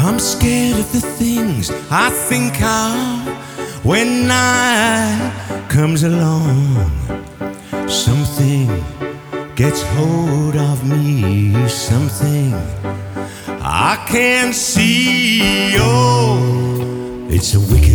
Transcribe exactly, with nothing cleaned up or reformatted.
I'm scared of the things I think of when night comes along. Something gets hold of me, something I can't see. Oh, it's a wicked